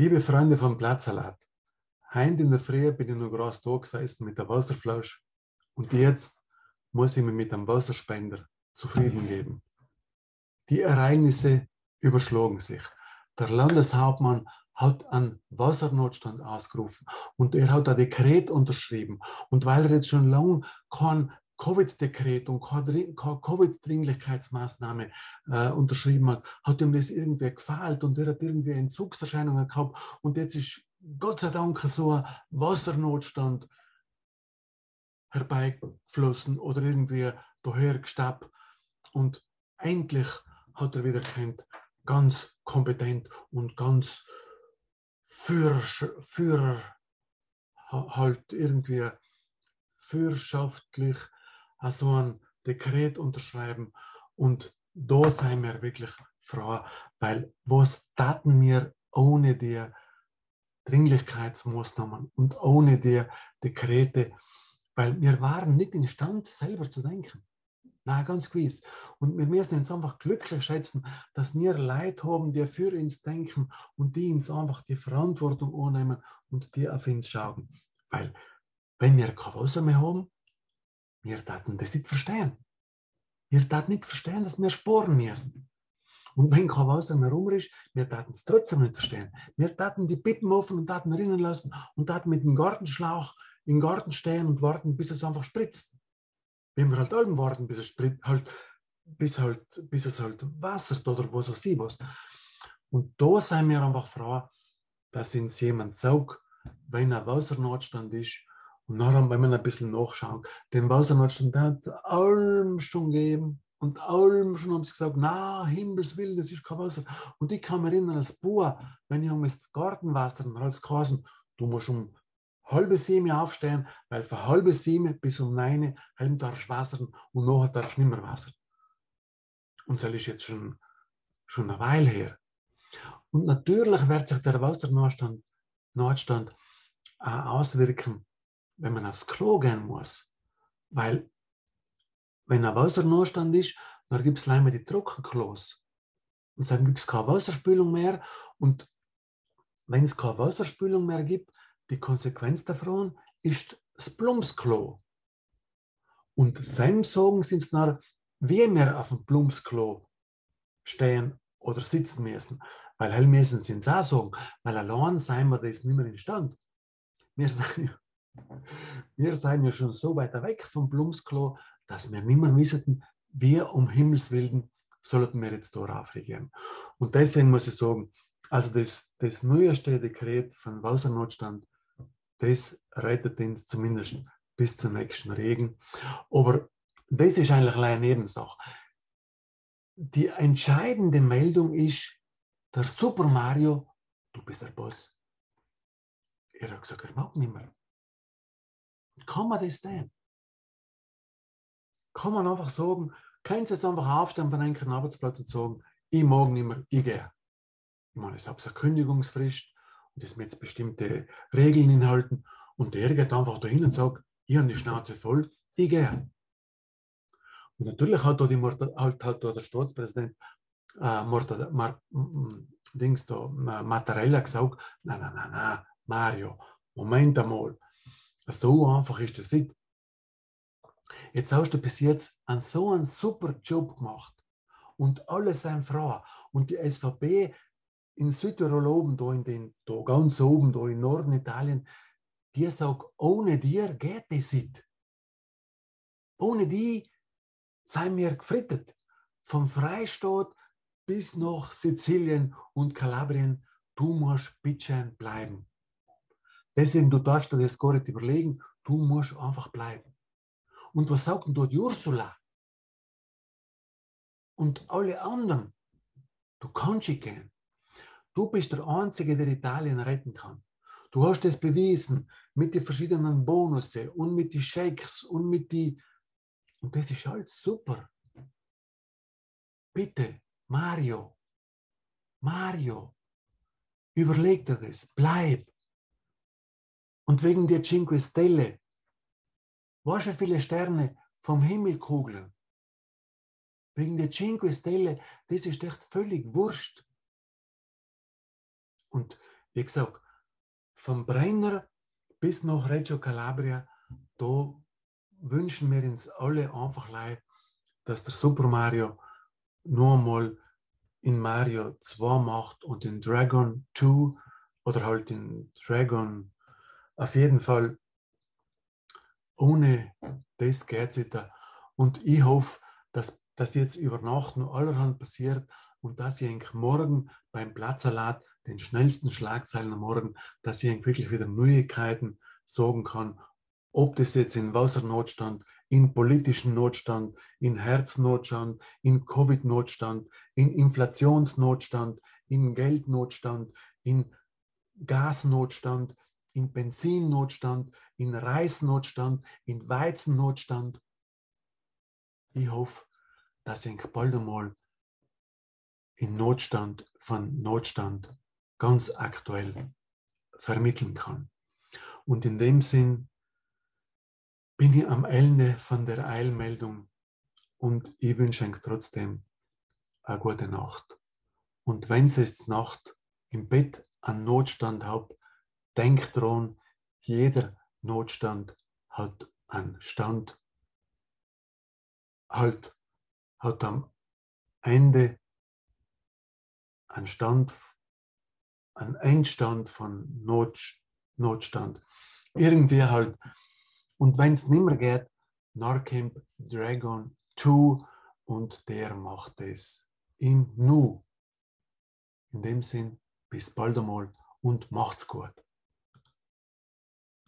Liebe Freunde vom Blattsalat, heute in der Früh bin ich noch groß da gesessen mit der Wasserflasche und jetzt muss ich mich mit einem Wasserspender zufrieden geben. Die Ereignisse überschlagen sich. Der Landeshauptmann hat einen Wassernotstand ausgerufen und er hat ein Dekret unterschrieben. Und weil er jetzt schon lange kein Covid-Dekret und keine Covid-Dringlichkeitsmaßnahme unterschrieben hat, hat ihm das irgendwie gefällt und er hat irgendwie Entzugserscheinungen gehabt. Und jetzt ist Gott sei Dank so ein Wassernotstand herbeigeflossen oder irgendwie daher gestappt. Und endlich hat er wieder erkannt, ganz kompetent und ganz halt irgendwie fürschaftlich so ein Dekret unterschreiben. Und da sind wir wirklich froh, weil was taten wir ohne die Dringlichkeitsmaßnahmen und ohne die Dekrete, weil wir waren nicht imstande, selber zu denken. Nein, ganz gewiss. Und wir müssen uns einfach glücklich schätzen, dass wir Leute haben, die für uns denken und die uns einfach die Verantwortung annehmen und die auf uns schauen. Weil, wenn wir kein Wasser mehr haben, wir taten das nicht verstehen. Wir taten nicht verstehen, dass wir sparen müssen. Und wenn kein Wasser mehr rum ist, wir taten es trotzdem nicht verstehen. Wir taten die Pippen offen und taten rinnen lassen und taten mit dem Gartenschlauch im Garten stehen und warten, bis es einfach spritzt. Wenn wir halt allem warten, bis es spritzt, bis es halt wassert oder was weiß ich was. Und da sind wir einfach froh, dass uns jemand sagt, wenn ein Wassernotstand ist, und nachher, wenn wir ein bisschen nachschauen, den Wassernotstand hat allem schon gegeben und allem schon haben sie gesagt, na, Himmels Willen, das ist kein Wasser. Und ich kann mich erinnern, als Bauer, wenn ich das Gartenwasser, dann hat es geheißen, du musst um 6:30 aufstehen, weil von 6:30 bis um 9 darfst du wassern und nachher darfst du nicht mehr wassern. Und das ist jetzt schon eine Weile her. Und natürlich wird sich der Wassernotstand auswirken, wenn man aufs Klo gehen muss. Weil, wenn ein Wassernotstand ist, dann gibt es leider die Trockenklos. Und dann gibt es keine Wasserspülung mehr. Und wenn es keine Wasserspülung mehr gibt, die Konsequenz davon ist das Plumpsklo. Und Sam sagen sie uns nach, wie wir auf dem Plumpsklo stehen oder sitzen müssen. Weil hell müssen sie uns auch sagen, weil allein sind wir das nicht mehr instand. Wir sind ja schon so weit weg vom Plumpsklo, dass wir nicht mehr wissen, wie um Himmels Willen sollten wir jetzt da raufregieren. Und deswegen muss ich sagen, also das neueste Dekret von Wassernotstand, das rettet uns zumindest bis zum nächsten Regen. Aber das ist eigentlich eine Nebensache. Die entscheidende Meldung ist, der Super Mario, du bist der Boss. Er hat gesagt, er mag nicht mehr. Kann man das denn? Kann man einfach sagen, können Sie es einfach aufstehen von einem Arbeitsplatz und sagen, ich mag nicht mehr, ich gehe. Ich meine, es hat eine Kündigungsfrist und es jetzt bestimmte Regeln inhalten und der geht einfach dahin und sagt, ich habe die Schnauze voll, ich gehe. Und natürlich hat da der Staatspräsident Mattarella gesagt, nein, Mario, Moment einmal, so einfach ist das nicht. Jetzt hast du bis jetzt so einen super Job gemacht und alle sind froh. Und die SVP in Südtirol oben, da ganz oben, da in Norden Italien, die sagt, ohne dir geht das nicht. Ohne die sind wir gefrittet. Vom Freistaat bis nach Sizilien und Kalabrien, du musst bitte bleiben. Deswegen, du darfst dir das gar nicht überlegen, du musst einfach bleiben. Und was sagt denn dort Ursula? Und alle anderen, du kannst nicht gehen. Du bist der Einzige, der Italien retten kann. Du hast es bewiesen mit den verschiedenen Bonussen und mit den Shakes und mit die. Und das ist alles super. Bitte, Mario, überleg dir das, bleib. Und wegen der Cinque Stelle, weißt du, wie viele Sterne vom Himmel kugeln? Wegen der Cinque Stelle, das ist echt völlig wurscht. Und wie gesagt, vom Brenner bis nach Reggio Calabria, da wünschen wir uns alle einfach, dass der Super Mario nur mal in Mario 2 macht und in Dragon 2 oder halt in Dragon auf jeden Fall ohne das geht es nicht. Und ich hoffe, dass jetzt über Nacht noch allerhand passiert und dass ich eigentlich morgen beim Platzsalat, den schnellsten Schlagzeilen am Morgen, dass ich eigentlich wirklich wieder Neuigkeiten sagen kann, ob das jetzt in Wassernotstand, in politischen Notstand, in Herznotstand, in Covid-Notstand, in Inflationsnotstand, in Geldnotstand, in Gasnotstand, in Benzinnotstand, in Reisnotstand, in Weizennotstand. Ich hoffe, dass ich bald einmal in Notstand von Notstand ganz aktuell vermitteln kann. Und in dem Sinn bin ich am Ende von der Eilmeldung und ich wünsche euch trotzdem eine gute Nacht. Und wenn ihr jetzt Nacht im Bett einen Notstand habt, denkt dran, jeder Notstand hat einen Stand, hat am Ende einen einen Endstand von Notstand. Irgendwie halt. Und wenn es nicht mehr geht, Narcamp Dragon 2 und der macht es im Nu. In dem Sinn, bis bald einmal und macht's gut.